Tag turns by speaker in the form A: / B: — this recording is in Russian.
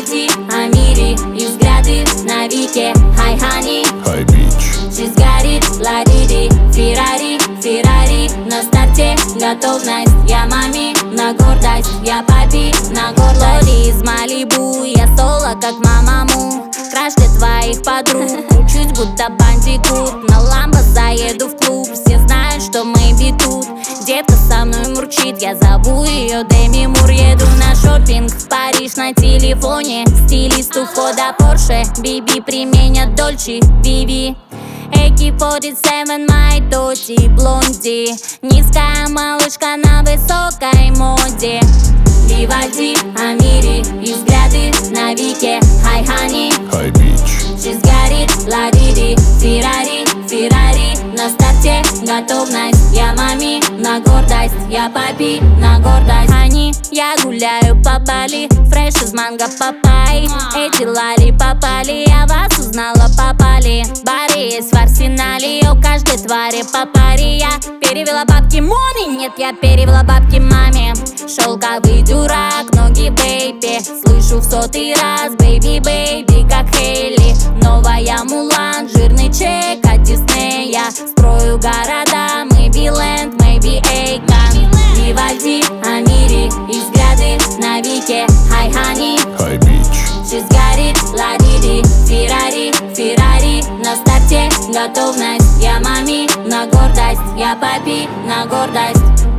A: Вивальди, Амири и взгляды на Вике. Хай, хани,
B: Хай, бич.
A: жизнь горит, ладиди, Феррари, Феррари. На старте готовность, я маме на гордость, я папе на гордость. Из Малибу, я соло, как мамаму. Краш для твоих подруг, кручусь будто бандикут. На ламбо заеду в клуб, все знают, что Мэйби тут. Детка со мной мурчит, я зову ее Деми Мур. Еду на шопинг в Париж на телефоне. Стилист у входа Порше, Биби применят Дольче, Виви. AK-47, мои доти, блонди. Низкая малышка на высокой моде. Вивальди, Амири и взгляды на Вике. Хай, хани,
B: Хай, бич.
A: жизнь горит, ладиди, Феррари, Феррари. На старте готовность, я маме на гордость, я папе на гордость. Хани, я гуляю по Бали, фреш из манго папай. Эти лали попали, я вас узнала по Бали. Бары есть в арсенале, у каждой твари по паре. Я перевела бабки мони, нет, я перевела бабки маме. Шелковый дурак, ноги бейби. Слышу в 100-й раз, бейби, бейби, как Хейли. Новая Мулан, жирный чек от Диснея. Строю города, maybe land, maybe Эйкон. Вивальди, Амири и взгляды на Вике. Хай, хани,
B: Хай, бич.
A: жизнь горит, ладиди, Феррари, Феррари. На старте готовность, я маме на гордость, я папе на гордость.